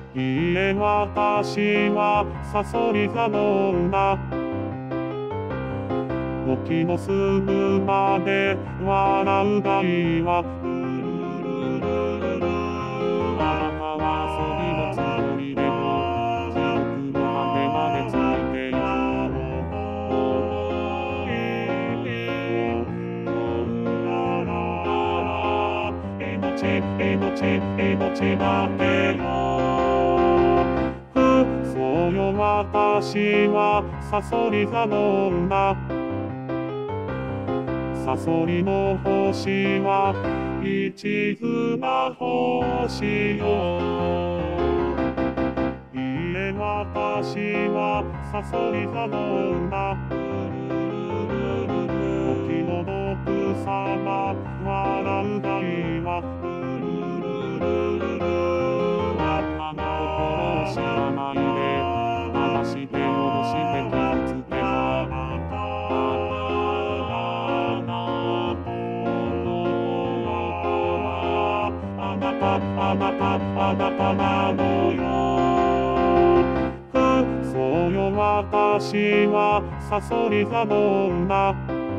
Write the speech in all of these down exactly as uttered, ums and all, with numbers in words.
いいえ私はサソリ座の女。時の過ぐまで笑うがいいわ。あなたは遊びのつもりでも地獄の果てまでついていく。えのちえのちえのち待てよ。そうよ私はサソリ座の女。サソリの星は一妻星よ。いいえ私はサソリ座の女。時の毒様笑うがいいわ。あな心を知らないで騙して脅して傷つけた。あなた、あなたなのよ。そうよ私はサソリ座の女。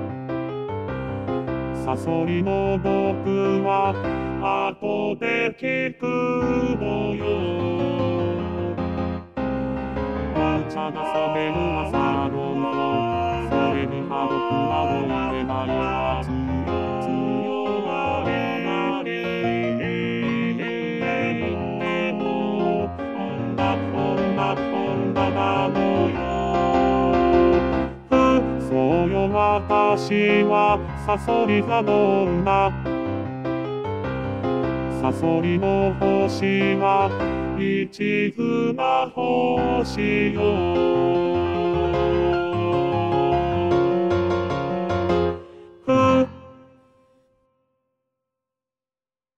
サソリの僕は後で聞くのよ。お茶が冷める朝の嘘、それに歯毒など入れないわ。強がり女なのよ。そうよ私はサソリ座の女。サソリの星は一妻星よ。